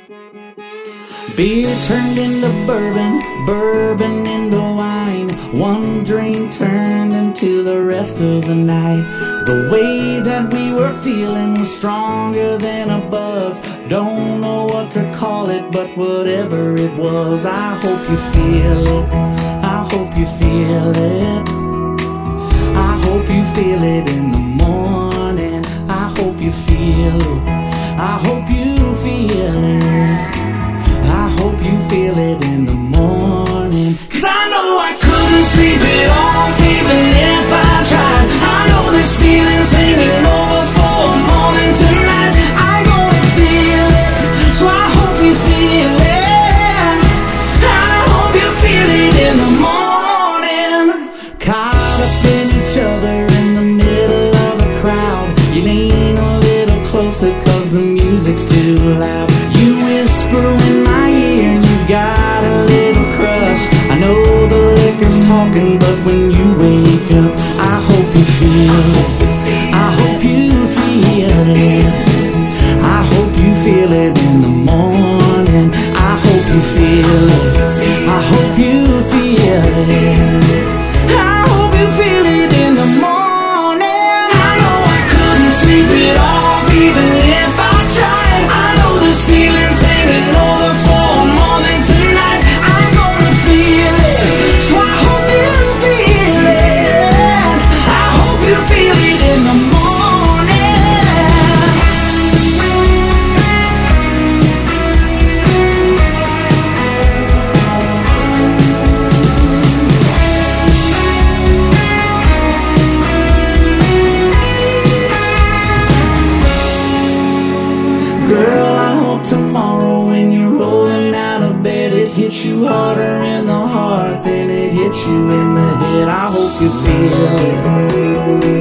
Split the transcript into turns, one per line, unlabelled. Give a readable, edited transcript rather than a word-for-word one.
Beer turned into bourbon, bourbon into wine. One drink turned into the rest of the night. The way that we were feeling was stronger than a buzz. Don't know what to call it, but whatever it was, I hope you feel it. I hope you feel it. I hope you feel it in the morning. I hope you feel it. I hope you feel it. I hope you feel it in the morning. 'Cause I know I couldn't sleep it off even if I tried. I know this feeling's hanging over for more than tonight. I'm gonna feel it, so I hope you feel it. I hope you feel it in the morning. Caught up in each other in the middle of a crowd. You lean a little closer 'cause the music's too loud. You whisper in my ear and you got a little crush. I know the liquor's talking, but when you wake up, I hope you feel it. I hope you feel it. I hope you feel it in the morning. I hope you feel it. I hope you feel it. I hope you feel it in the morning. I know I couldn't sleep it off even if I tried. I know this feeling's hanging over for more than tonight. I'm gonna feel it, so I hope you feel it. I hope you feel it in the morning. Girl, I hope tomorrow when you're rolling out of bed, it hits you harder in the heart than it hits you in the head. I hope you feel it.